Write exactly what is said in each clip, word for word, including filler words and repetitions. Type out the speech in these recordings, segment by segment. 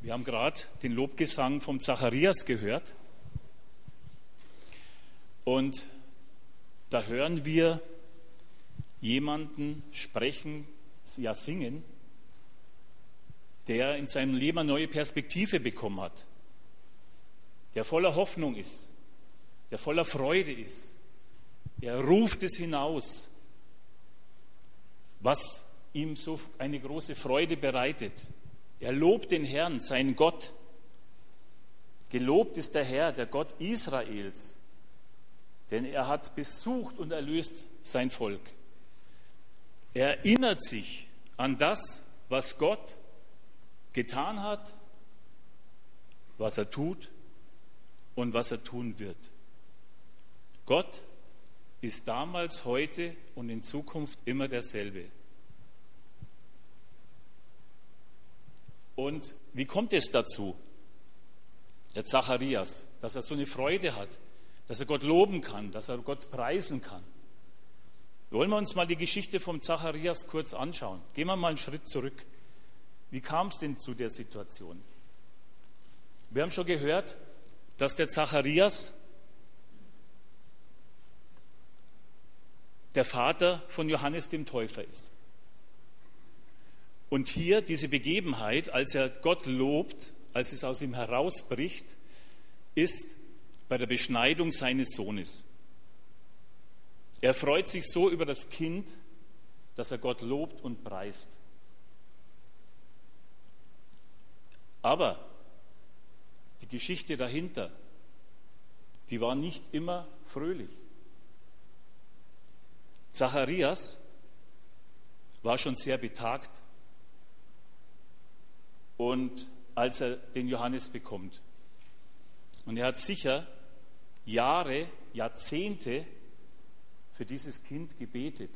Wir haben gerade den Lobgesang vom Zacharias gehört. Und da hören wir jemanden sprechen, ja singen, der in seinem Leben eine neue Perspektive bekommen hat, der voller Hoffnung ist, der voller Freude ist. Er ruft es hinaus, was ihm so eine große Freude bereitet. Er lobt den Herrn, seinen Gott. Gelobt ist der Herr, der Gott Israels, denn er hat besucht und erlöst sein Volk. Er erinnert sich an das, was Gott getan hat, was er tut und was er tun wird. Gott ist damals, heute und in Zukunft immer derselbe. Und wie kommt es dazu, der Zacharias, dass er so eine Freude hat, dass er Gott loben kann, dass er Gott preisen kann? Wollen wir uns mal die Geschichte vom Zacharias kurz anschauen. Gehen wir mal einen Schritt zurück. Wie kam es denn zu der Situation? Wir haben schon gehört, dass der Zacharias der Vater von Johannes dem Täufer ist. Und hier diese Begebenheit, als er Gott lobt, als es aus ihm herausbricht, ist bei der Beschneidung seines Sohnes. Er freut sich so über das Kind, dass er Gott lobt und preist. Aber die Geschichte dahinter, die war nicht immer fröhlich. Zacharias war schon sehr betagt, und als er den Johannes bekommt. Und er hat sicher Jahre, Jahrzehnte für dieses Kind gebetet.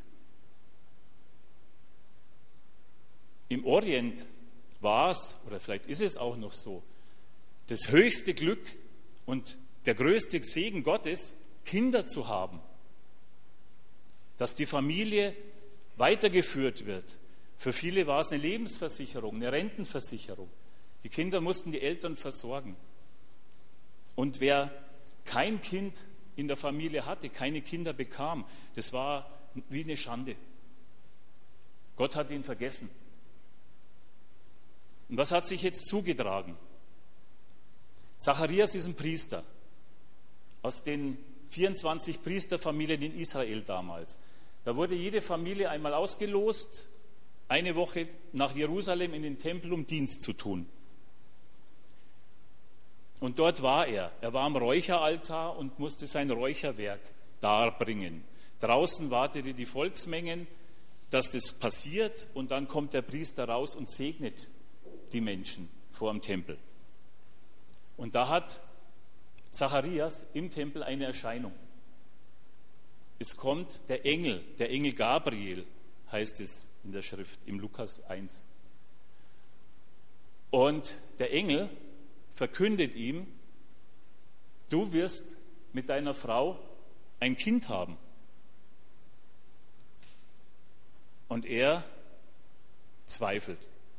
Im Orient war es, oder vielleicht ist es auch noch so, das höchste Glück und der größte Segen Gottes, Kinder zu haben. Dass die Familie weitergeführt wird. Für viele war es eine Lebensversicherung, eine Rentenversicherung. Die Kinder mussten die Eltern versorgen. Und wer kein Kind in der Familie hatte, keine Kinder bekam, das war wie eine Schande. Gott hat ihn vergessen. Und was hat sich jetzt zugetragen? Zacharias ist ein Priester aus den vierundzwanzig Priesterfamilien in Israel damals. Da wurde jede Familie einmal ausgelost, eine Woche nach Jerusalem in den Tempel, um Dienst zu tun. Und dort war er. Er war am Räucheraltar und musste sein Räucherwerk darbringen. Draußen wartete die Volksmengen, dass das passiert, und dann kommt der Priester raus und segnet die Menschen vor dem Tempel. Und da hat Zacharias im Tempel eine Erscheinung. Es kommt der Engel, der Engel Gabriel, heißt es in der Schrift, im Lukas eins. Und der Engel verkündet ihm, du wirst mit deiner Frau ein Kind haben. Und er zweifelt.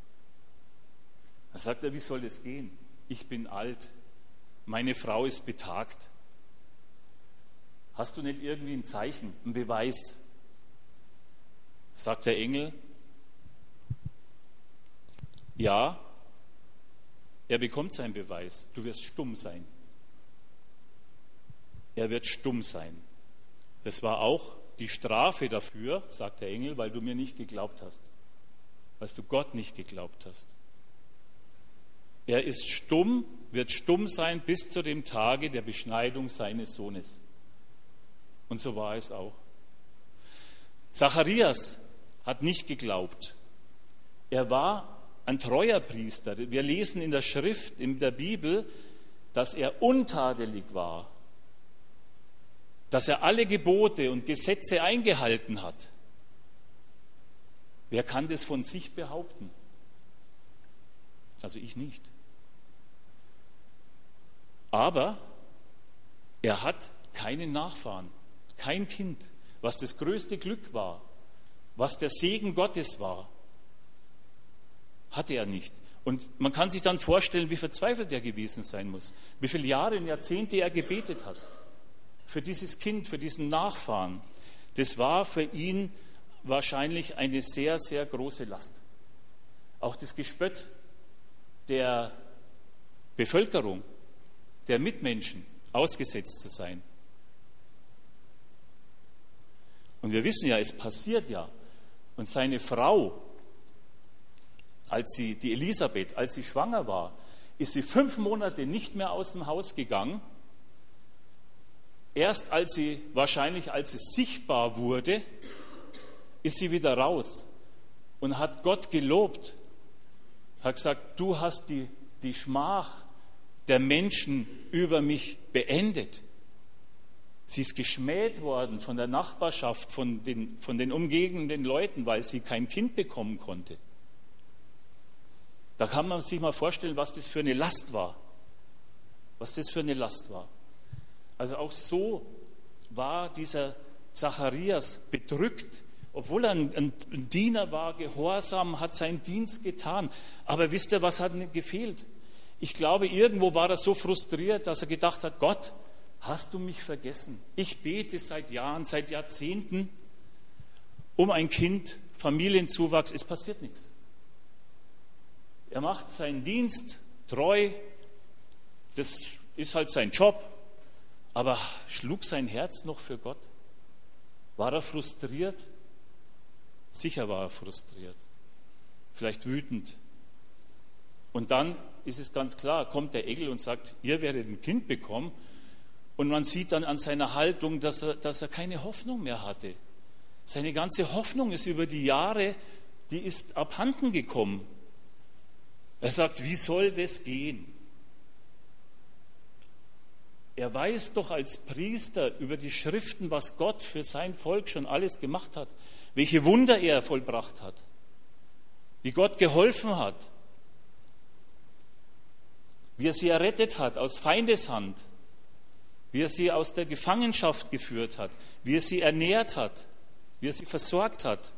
Da sagt er, wie soll das gehen? Ich bin alt, meine Frau ist betagt. Hast du nicht irgendwie ein Zeichen, einen Beweis? Sagt der Engel, ja, er bekommt seinen Beweis. Du wirst stumm sein. Er wird stumm sein. Das war auch die Strafe dafür, sagt der Engel, weil du mir nicht geglaubt hast. Weil du Gott nicht geglaubt hast. Er ist stumm, wird stumm sein bis zu dem Tage der Beschneidung seines Sohnes. Und so war es auch. Zacharias hat nicht geglaubt. Er war ein treuer Priester. Wir lesen in der Schrift, in der Bibel, dass er untadelig war, dass er alle Gebote und Gesetze eingehalten hat. Wer kann das von sich behaupten? Also ich nicht. Aber er hat keinen Nachfahren, kein Kind, was das größte Glück war, was der Segen Gottes war. hatte er nicht. Und man kann sich dann vorstellen, wie verzweifelt er gewesen sein muss, wie viele Jahre und Jahrzehnte er gebetet hat für dieses Kind, für diesen Nachfahren. Das war für ihn wahrscheinlich eine sehr, sehr große Last. Auch das Gespött der Bevölkerung, der Mitmenschen ausgesetzt zu sein. Und wir wissen ja, es passiert ja. Und seine Frau, als sie, die Elisabeth, als sie schwanger war, ist sie fünf Monate nicht mehr aus dem Haus gegangen. Erst als sie, wahrscheinlich als es sichtbar wurde, ist sie wieder raus und hat Gott gelobt. Hat gesagt, du hast die, die Schmach der Menschen über mich beendet. Sie ist geschmäht worden von der Nachbarschaft, von den, von den umgebenden Leuten, weil sie kein Kind bekommen konnte. Da kann man sich mal vorstellen, was das für eine Last war. Was das für eine Last war. Also auch so war dieser Zacharias bedrückt, obwohl er ein, ein, ein Diener war, gehorsam, hat seinen Dienst getan. Aber wisst ihr, was hat ihm gefehlt? Ich glaube, irgendwo war er so frustriert, dass er gedacht hat, Gott, hast du mich vergessen? Ich bete seit Jahren, seit Jahrzehnten um ein Kind, Familienzuwachs, es passiert nichts. Er macht seinen Dienst treu, das ist halt sein Job, aber schlug sein Herz noch für Gott? War er frustriert? Sicher war er frustriert, vielleicht wütend. Und dann ist es ganz klar, kommt der Engel und sagt, ihr werdet ein Kind bekommen. Und man sieht dann an seiner Haltung, dass er, dass er keine Hoffnung mehr hatte. Seine ganze Hoffnung ist über die Jahre, die ist abhanden gekommen. Er sagt, wie soll das gehen? Er weiß doch als Priester über die Schriften, was Gott für sein Volk schon alles gemacht hat, welche Wunder er vollbracht hat, wie Gott geholfen hat, wie er sie errettet hat aus Feindeshand, wie er sie aus der Gefangenschaft geführt hat, wie er sie ernährt hat, wie er sie versorgt hat.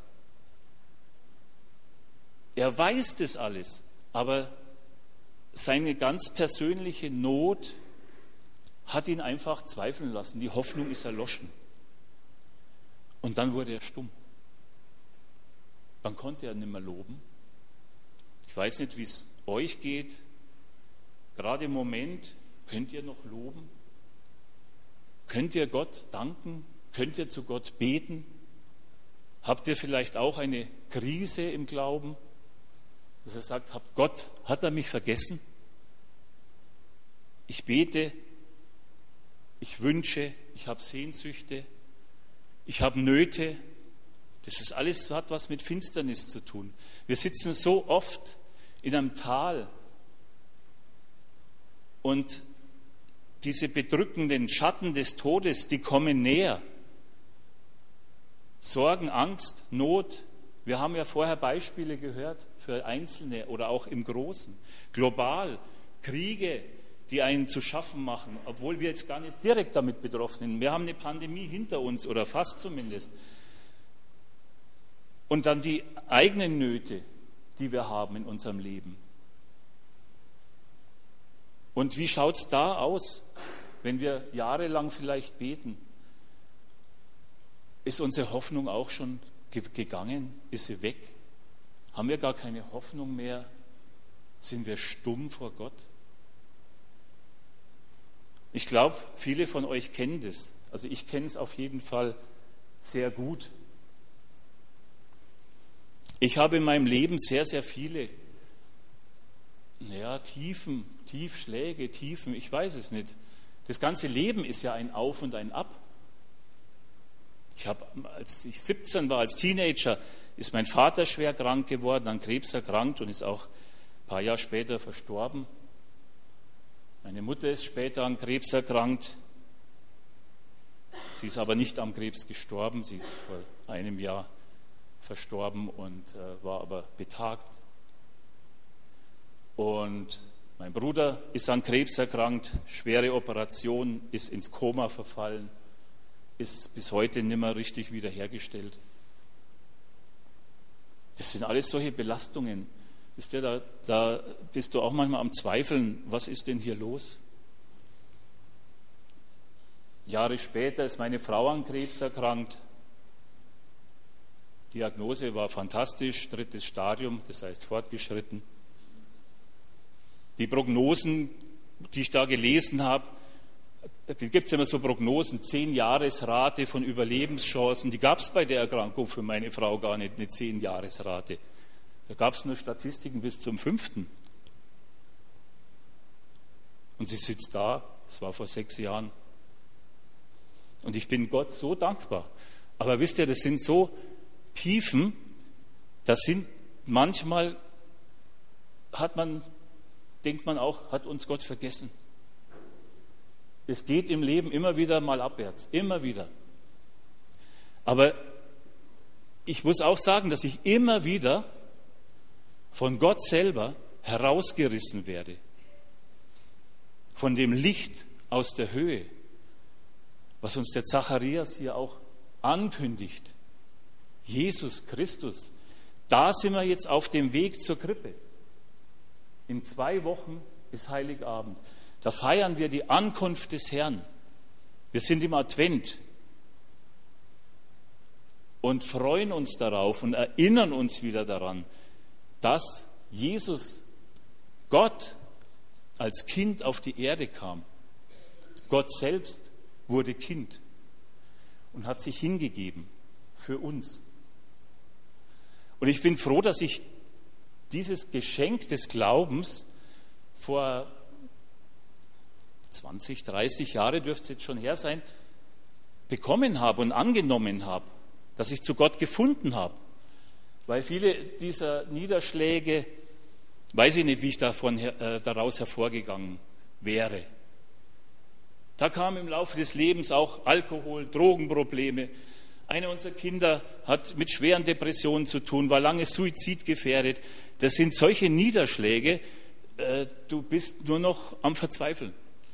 Er weiß das alles, aber seine ganz persönliche Not hat ihn einfach zweifeln lassen. Die Hoffnung ist erloschen. Und dann wurde er stumm. Dann konnte er nicht mehr loben. Ich weiß nicht, wie es euch geht. Gerade im Moment könnt ihr noch loben. Könnt ihr Gott danken? Könnt ihr zu Gott beten? Habt ihr vielleicht auch eine Krise im Glauben, dass ihr sagt, habt Gott, hat er mich vergessen? Ich bete, ich wünsche, ich habe Sehnsüchte, ich habe Nöte. Das ist alles, hat was mit Finsternis zu tun. Wir sitzen so oft in einem Tal und diese bedrückenden Schatten des Todes, die kommen näher. Sorgen, Angst, Not. Wir haben ja vorher Beispiele gehört für Einzelne oder auch im Großen. Global, Kriege, die einen zu schaffen machen, obwohl wir jetzt gar nicht direkt damit betroffen sind. Wir haben eine Pandemie hinter uns oder fast zumindest. Und dann die eigenen Nöte, die wir haben in unserem Leben. Und wie schaut es da aus, wenn wir jahrelang vielleicht beten? Ist unsere Hoffnung auch schon gegangen? Ist sie weg? Haben wir gar keine Hoffnung mehr? Sind wir stumm vor Gott? Ich glaube, viele von euch kennen das. Also ich kenne es auf jeden Fall sehr gut. Ich habe in meinem Leben sehr, sehr viele ja, Tiefen, Tiefschläge, Tiefen, ich weiß es nicht. Das ganze Leben ist ja ein Auf und ein Ab. Ich habe, als ich siebzehn war, als Teenager, ist mein Vater schwer krank geworden, an Krebs erkrankt und ist auch ein paar Jahre später verstorben. Meine Mutter ist später an Krebs erkrankt. Sie ist aber nicht am Krebs gestorben, sie ist vor einem Jahr verstorben und äh, war aber betagt. Und mein Bruder ist an Krebs erkrankt, schwere Operation, ist ins Koma verfallen, ist bis heute nicht mehr richtig wiederhergestellt. Das sind alles solche Belastungen. Wisst ihr, da, da bist du auch manchmal am Zweifeln, was ist denn hier los? Jahre später ist meine Frau an Krebs erkrankt. Diagnose war fantastisch, drittes Stadium, das heißt fortgeschritten. Die Prognosen, die ich da gelesen habe, da gibt es immer so Prognosen, zehn-Jahres-Rate von Überlebenschancen. Die gab es bei der Erkrankung für meine Frau gar nicht, eine zehn-Jahres-Rate. Da gab es nur Statistiken bis zum fünften. Und sie sitzt da, das war vor sechs Jahren. Und ich bin Gott so dankbar. Aber wisst ihr, das sind so Tiefen, das sind manchmal, hat man, denkt man auch, hat uns Gott vergessen. Es geht im Leben immer wieder mal abwärts, immer wieder. Aber ich muss auch sagen, dass ich immer wieder von Gott selber herausgerissen werde. Von dem Licht aus der Höhe, was uns der Zacharias hier auch ankündigt. Jesus Christus, da sind wir jetzt auf dem Weg zur Krippe. In zwei Wochen ist Heiligabend. Da feiern wir die Ankunft des Herrn. Wir sind im Advent und freuen uns darauf und erinnern uns wieder daran, dass Jesus, Gott, als Kind auf die Erde kam. Gott selbst wurde Kind und hat sich hingegeben für uns. Und ich bin froh, dass ich dieses Geschenk des Glaubens vor zwanzig, dreißig Jahre, dürfte es jetzt schon her sein, bekommen habe und angenommen habe, dass ich zu Gott gefunden habe. Weil viele dieser Niederschläge, weiß ich nicht, wie ich davon, äh, daraus hervorgegangen wäre. Da kam im Laufe des Lebens auch Alkohol, Drogenprobleme. Eine unserer Kinder hat mit schweren Depressionen zu tun, war lange suizidgefährdet. Das sind solche Niederschläge, äh, du bist nur noch am Verzweifeln.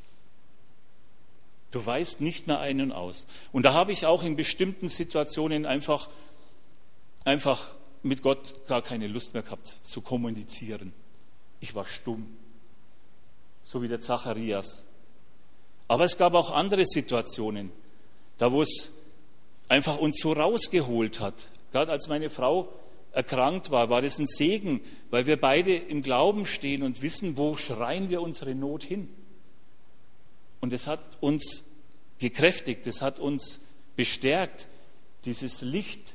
Du weißt nicht mehr ein und aus. Und da habe ich auch in bestimmten Situationen einfach, einfach mit Gott gar keine Lust mehr gehabt zu kommunizieren. Ich war stumm, so wie der Zacharias. Aber es gab auch andere Situationen, da wo es einfach uns so rausgeholt hat. Gerade als meine Frau erkrankt war, war das ein Segen, weil wir beide im Glauben stehen und wissen, wo schreien wir unsere Not hin. Und es hat uns gekräftigt, es hat uns bestärkt, dieses Licht,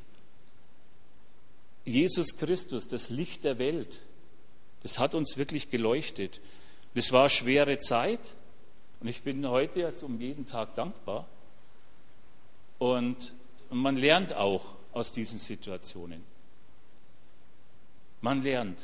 Jesus Christus, das Licht der Welt, das hat uns wirklich geleuchtet. Das war eine schwere Zeit und ich bin heute jetzt um jeden Tag dankbar. Und man lernt auch aus diesen Situationen. Man lernt.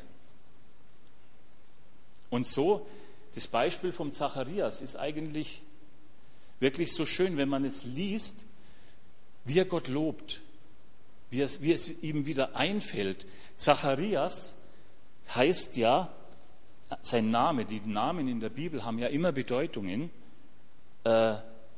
Und so, das Beispiel vom Zacharias ist eigentlich wirklich so schön, wenn man es liest, wie er Gott lobt, wie es, wie es ihm wieder einfällt. Zacharias heißt ja, sein Name, die Namen in der Bibel haben ja immer Bedeutungen. Äh,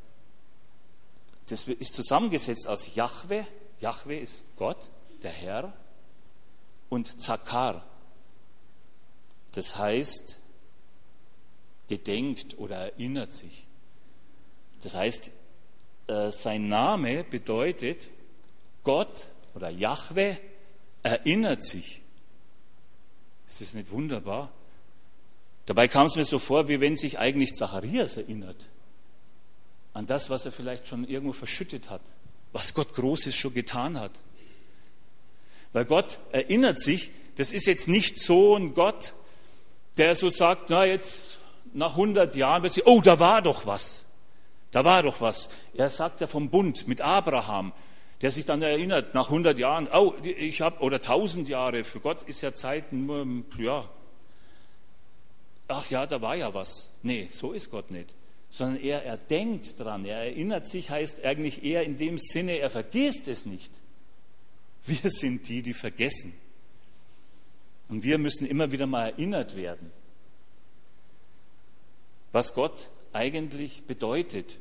das ist zusammengesetzt aus Jahwe, Jahwe ist Gott, der Herr, und Zakar, das heißt, gedenkt oder erinnert sich. Das heißt, äh, sein Name bedeutet, Gott oder Jahwe erinnert sich. Ist das nicht wunderbar? Dabei kam es mir so vor, wie wenn sich eigentlich Zacharias erinnert an das, was er vielleicht schon irgendwo verschüttet hat, was Gott Großes schon getan hat. Weil Gott erinnert sich, das ist jetzt nicht so ein Gott, der so sagt, na jetzt nach hundert Jahren wird sie, oh, da war doch was. Da war doch was. Er sagt ja vom Bund mit Abraham, der sich dann erinnert, nach hundert Jahren, oh, ich habe, oder tausend Jahre, für Gott ist ja Zeit nur, ja, ach ja, da war ja was. Nee, so ist Gott nicht. Sondern er, er denkt dran, er erinnert sich, heißt eigentlich eher in dem Sinne, er vergisst es nicht. Wir sind die, die vergessen. Und wir müssen immer wieder mal erinnert werden, was Gott eigentlich bedeutet.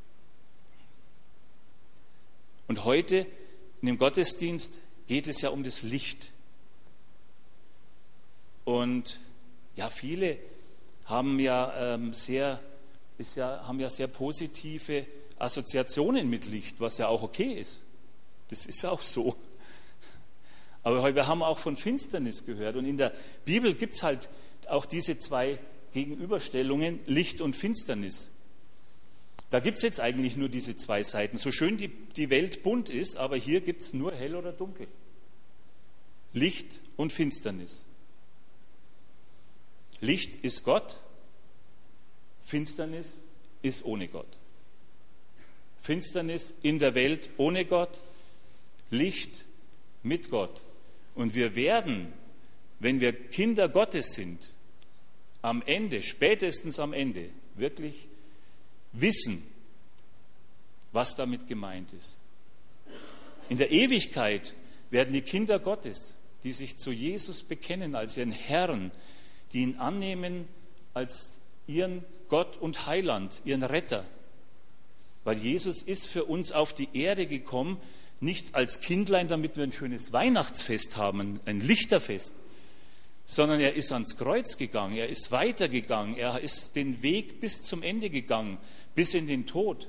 Und heute in dem Gottesdienst geht es ja um das Licht. Und ja, viele haben ja, ähm, sehr, ist ja, haben ja sehr positive Assoziationen mit Licht, was ja auch okay ist. Das ist ja auch so. Aber wir haben auch von Finsternis gehört. Und in der Bibel gibt es halt auch diese zwei Gegenüberstellungen, Licht und Finsternis. Da gibt es jetzt eigentlich nur diese zwei Seiten. So schön die, die Welt bunt ist, aber hier gibt es nur hell oder dunkel. Licht und Finsternis. Licht ist Gott, Finsternis ist ohne Gott. Finsternis in der Welt ohne Gott, Licht mit Gott. Und wir werden, wenn wir Kinder Gottes sind, am Ende, spätestens am Ende, wirklich wissen, was damit gemeint ist. In der Ewigkeit werden die Kinder Gottes, die sich zu Jesus bekennen als ihren Herrn, die ihn annehmen als ihren Gott und Heiland, ihren Retter. Weil Jesus ist für uns auf die Erde gekommen, nicht als Kindlein, damit wir ein schönes Weihnachtsfest haben, ein Lichterfest, sondern er ist ans Kreuz gegangen, er ist weitergegangen, er ist den Weg bis zum Ende gegangen, bis in den Tod.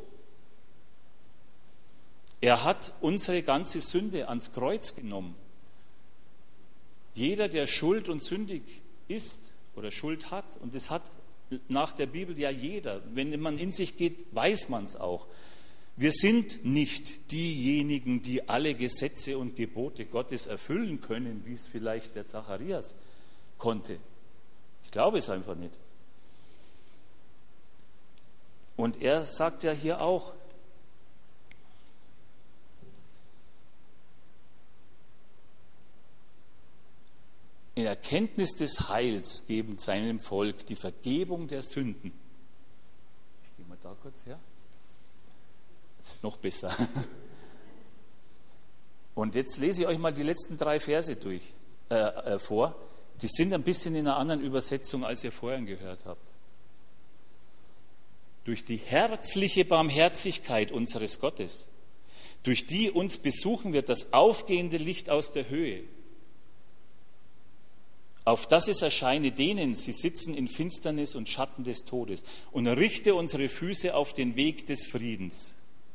Er hat unsere ganze Sünde ans Kreuz genommen. Jeder, der schuld und sündig ist oder Schuld hat, und das hat nach der Bibel ja jeder, wenn man in sich geht, weiß man es auch. Wir sind nicht diejenigen, die alle Gesetze und Gebote Gottes erfüllen können, wie es vielleicht der Zacharias konnte. Ich glaube es einfach nicht. Und er sagt ja hier auch, in Erkenntnis des Heils geben seinem Volk die Vergebung der Sünden. Ich gehe mal da kurz her. Das ist noch besser. Und jetzt lese ich euch mal die letzten drei Verse durch, äh, äh, vor. Die sind ein bisschen in einer anderen Übersetzung, als ihr vorhin gehört habt. Durch die herzliche Barmherzigkeit unseres Gottes, durch die uns besuchen wird das aufgehende Licht aus der Höhe, auf dass es erscheine denen, sie sitzen in Finsternis und Schatten des Todes, und richte unsere Füße auf den Weg des Friedens.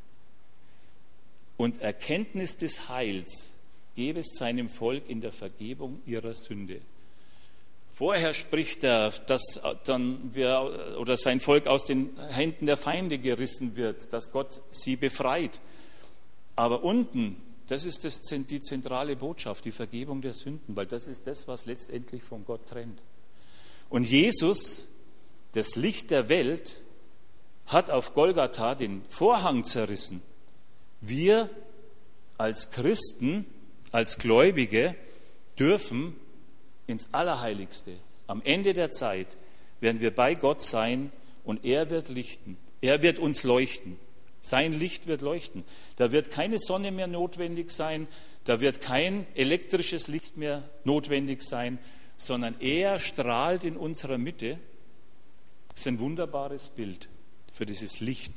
Und Erkenntnis des Heils gebe es seinem Volk in der Vergebung ihrer Sünde. Vorher spricht er, dass dann wir, oder sein Volk aus den Händen der Feinde gerissen wird, dass Gott sie befreit. Aber unten, das ist das, die zentrale Botschaft, die Vergebung der Sünden, weil das ist das, was letztendlich von Gott trennt. Und Jesus, das Licht der Welt, hat auf Golgatha den Vorhang zerrissen. Wir als Christen, als Gläubige dürfen ins Allerheiligste. Am Ende der Zeit werden wir bei Gott sein und er wird lichten. Er wird uns leuchten. Sein Licht wird leuchten. Da wird keine Sonne mehr notwendig sein, da wird kein elektrisches Licht mehr notwendig sein, sondern er strahlt in unserer Mitte. Das ist ein wunderbares Bild für dieses Licht.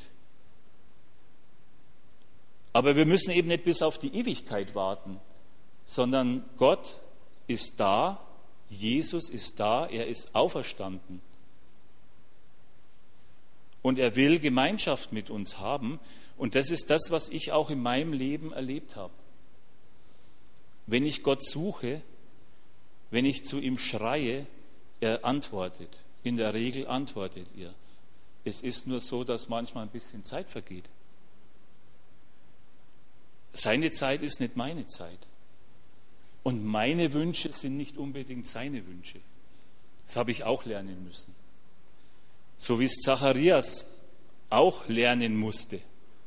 Aber wir müssen eben nicht bis auf die Ewigkeit warten, sondern Gott ist da, Jesus ist da, er ist auferstanden. Und er will Gemeinschaft mit uns haben. Und das ist das, was ich auch in meinem Leben erlebt habe. Wenn ich Gott suche, wenn ich zu ihm schreie, er antwortet. In der Regel antwortet er. Es ist nur so, dass manchmal ein bisschen Zeit vergeht. Seine Zeit ist nicht meine Zeit. Und meine Wünsche sind nicht unbedingt seine Wünsche. Das habe ich auch lernen müssen. So wie es Zacharias auch lernen musste.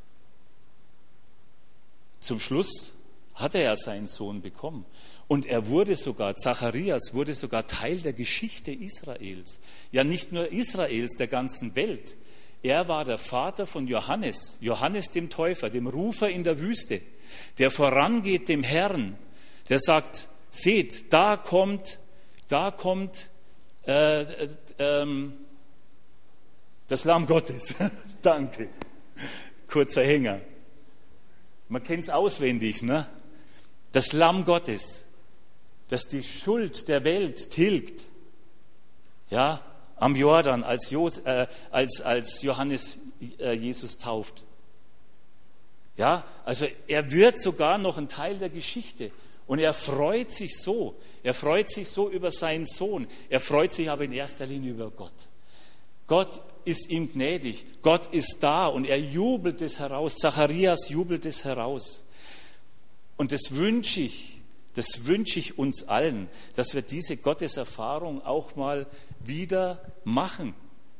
Zum Schluss hat er ja seinen Sohn bekommen. Und er wurde sogar, Zacharias wurde sogar Teil der Geschichte Israels. Ja, nicht nur Israels, der ganzen Welt. Er war der Vater von Johannes, Johannes dem Täufer, dem Rufer in der Wüste, der vorangeht dem Herrn, der sagt, seht, da kommt, da kommt äh, äh, ähm, das Lamm Gottes. Danke. Kurzer Hänger. Man kennt es auswendig, ne? Das Lamm Gottes. das die Schuld der Welt tilgt. Ja, am Jordan, als, Jos, äh, als, als Johannes äh, Jesus tauft. Ja, also er wird sogar noch ein Teil der Geschichte. Und er freut sich so. Er freut sich so über seinen Sohn. Er freut sich aber in erster Linie über Gott. Gott ist ihm gnädig. Gott ist da und er jubelt es heraus. Zacharias jubelt es heraus. Und das wünsche ich, das wünsche ich uns allen, dass wir diese Gotteserfahrung auch mal wieder machen.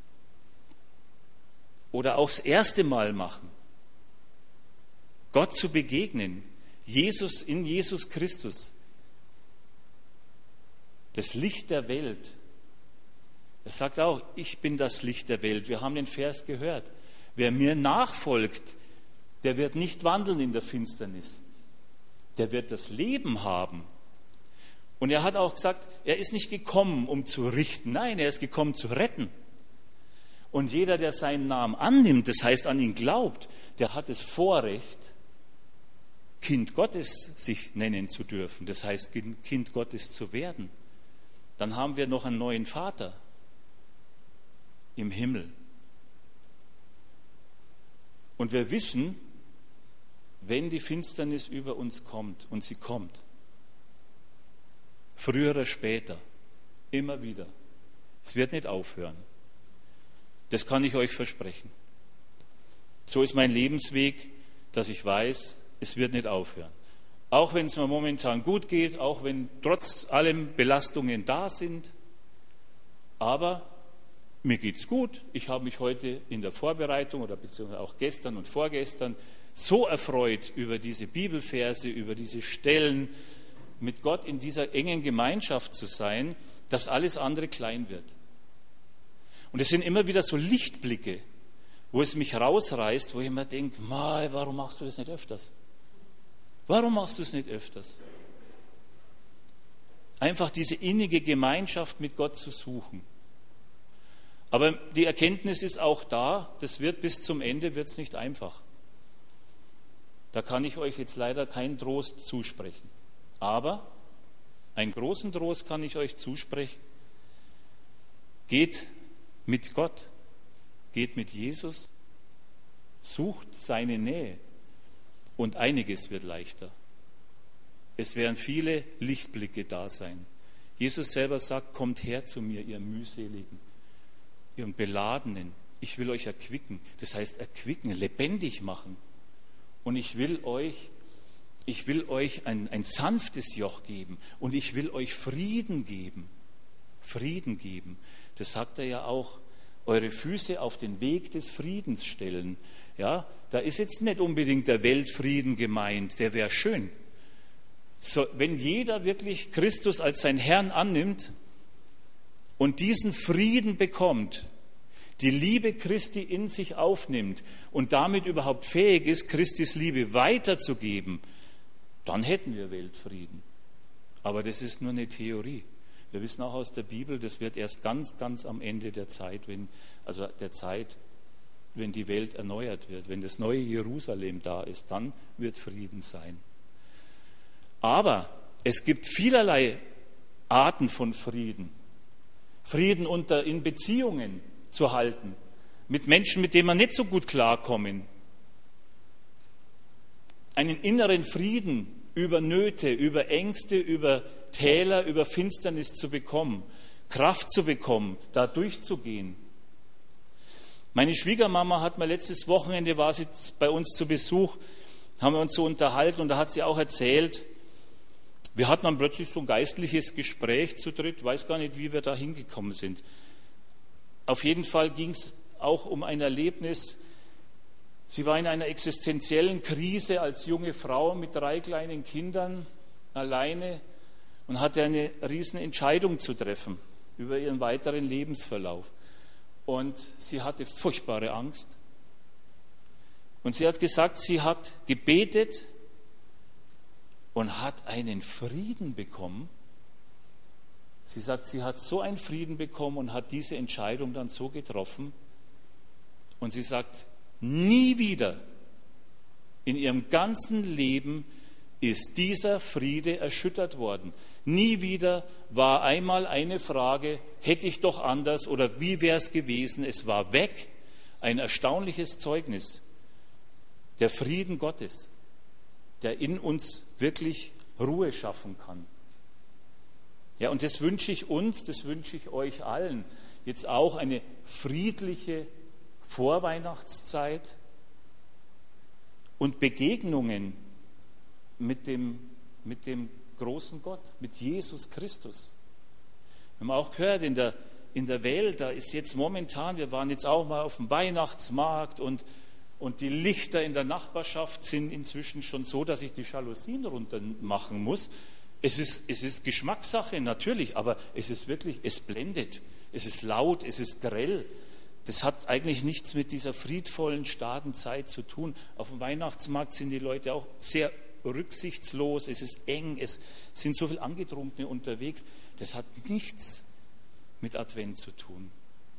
Oder auch das erste Mal machen. Gott zu begegnen. Jesus in Jesus Christus. Das Licht der Welt. Er sagt auch, ich bin das Licht der Welt. Wir haben den Vers gehört. Wer mir nachfolgt, der wird nicht wandeln in der Finsternis. Der wird das Leben haben. Und er hat auch gesagt, er ist nicht gekommen, um zu richten. Nein, er ist gekommen, zu retten. Und jeder, der seinen Namen annimmt, das heißt an ihn glaubt, der hat das Vorrecht, Kind Gottes sich nennen zu dürfen. Das heißt, Kind Gottes zu werden. Dann haben wir noch einen neuen Vater im Himmel. Und wir wissen, wenn die Finsternis über uns kommt, und sie kommt, früher oder später, immer wieder, es wird nicht aufhören. Das kann ich euch versprechen. So ist mein Lebensweg, dass ich weiß, es wird nicht aufhören. Auch wenn es mir momentan gut geht, auch wenn trotz allem Belastungen da sind, aber mir geht's gut. Ich habe mich heute in der Vorbereitung oder beziehungsweise auch gestern und vorgestern so erfreut über diese Bibelverse, über diese Stellen, mit Gott in dieser engen Gemeinschaft zu sein, dass alles andere klein wird. Und es sind immer wieder so Lichtblicke, wo es mich rausreißt, wo ich mir denke, Mai, warum machst du das nicht öfters? Warum machst du es nicht öfters? Einfach diese innige Gemeinschaft mit Gott zu suchen. Aber die Erkenntnis ist auch da, das wird bis zum Ende wird's nicht einfach. Da kann ich euch jetzt leider keinen Trost zusprechen. Aber einen großen Trost kann ich euch zusprechen. Geht mit Gott, geht mit Jesus, sucht seine Nähe. Und einiges wird leichter. Es werden viele Lichtblicke da sein. Jesus selber sagt, kommt her zu mir, ihr mühseligen, ihr Beladenen. Ich will euch erquicken. Das heißt erquicken, lebendig machen. Und ich will euch, ich will euch ein, ein sanftes Joch geben. Und ich will euch Frieden geben. Frieden geben. Das sagt er ja auch. Eure Füße auf den Weg des Friedens stellen. Ja, da ist jetzt nicht unbedingt der Weltfrieden gemeint, der wäre schön. So, wenn jeder wirklich Christus als sein Herrn annimmt und diesen Frieden bekommt, die Liebe Christi in sich aufnimmt und damit überhaupt fähig ist, Christis Liebe weiterzugeben, dann hätten wir Weltfrieden. Aber das ist nur eine Theorie. Wir wissen auch aus der Bibel, das wird erst ganz, ganz am Ende der Zeit, wenn, also der Zeit, wenn die Welt erneuert wird, wenn das neue Jerusalem da ist, dann wird Frieden sein. Aber es gibt vielerlei Arten von Frieden. Frieden unter, in Beziehungen zu halten, mit Menschen, mit denen wir nicht so gut klarkommen. Einen inneren Frieden über Nöte, über Ängste, über Täler, über Finsternis zu bekommen, Kraft zu bekommen, da durchzugehen. Meine Schwiegermama hat mir letztes Wochenende, war sie bei uns zu Besuch, haben wir uns so unterhalten und da hat sie auch erzählt, wir hatten dann plötzlich so ein geistliches Gespräch zu dritt, weiß gar nicht, wie wir da hingekommen sind. Auf jeden Fall ging es auch um ein Erlebnis. Sie war in einer existenziellen Krise als junge Frau mit drei kleinen Kindern alleine und hatte eine riesen Entscheidung zu treffen über ihren weiteren Lebensverlauf. Und sie hatte furchtbare Angst. Und sie hat gesagt, sie hat gebetet und hat einen Frieden bekommen. Sie sagt, sie hat so einen Frieden bekommen und hat diese Entscheidung dann so getroffen. Und sie sagt, nie wieder in ihrem ganzen Leben ist dieser Friede erschüttert worden. Nie wieder war einmal eine Frage, hätte ich doch anders oder wie wäre es gewesen? Es war weg. Ein erstaunliches Zeugnis. Der Frieden Gottes, der in uns wirklich Ruhe schaffen kann. Ja, und das wünsche ich uns, das wünsche ich euch allen. Jetzt auch eine friedliche Vorweihnachtszeit und Begegnungen mit dem, mit dem großen Gott, mit Jesus Christus. Wir haben auch gehört, in der, in der Welt, da ist jetzt momentan, wir waren jetzt auch mal auf dem Weihnachtsmarkt und, und die Lichter in der Nachbarschaft sind inzwischen schon so, dass ich die Jalousien runter machen muss. Es ist, es ist Geschmackssache natürlich, aber es ist wirklich, es blendet, es ist laut, es ist grell. Das hat eigentlich nichts mit dieser friedvollen, starken Zeit zu tun. Auf dem Weihnachtsmarkt sind die Leute auch sehr rücksichtslos, es ist eng, es sind so viele Angetrunkene unterwegs. Das hat nichts mit Advent zu tun.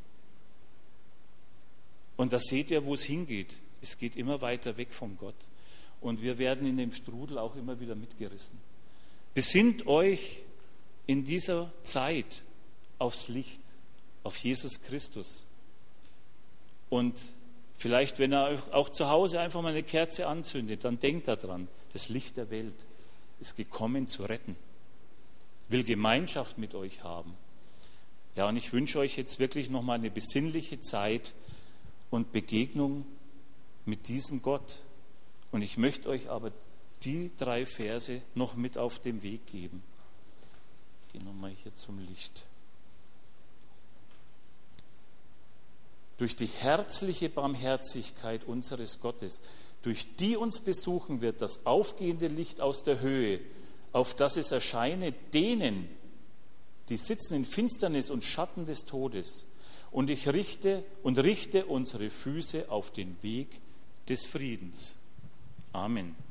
Und da seht ihr, wo es hingeht. Es geht immer weiter weg von Gott. Und wir werden in dem Strudel auch immer wieder mitgerissen. Besinnt euch in dieser Zeit aufs Licht, auf Jesus Christus. Und vielleicht, wenn er auch zu Hause einfach mal eine Kerze anzündet, dann denkt daran, das Licht der Welt ist gekommen zu retten, will Gemeinschaft mit euch haben. Ja, und ich wünsche euch jetzt wirklich nochmal eine besinnliche Zeit und Begegnung mit diesem Gott. Und ich möchte euch aber die drei Verse noch mit auf den Weg geben. Ich gehe nochmal hier zum Licht. Durch die herzliche Barmherzigkeit unseres Gottes, durch die uns besuchen wird das aufgehende Licht aus der Höhe, auf das es erscheine denen, die sitzen in Finsternis und Schatten des Todes. Und ich richte und richte unsere Füße auf den Weg des Friedens. Amen.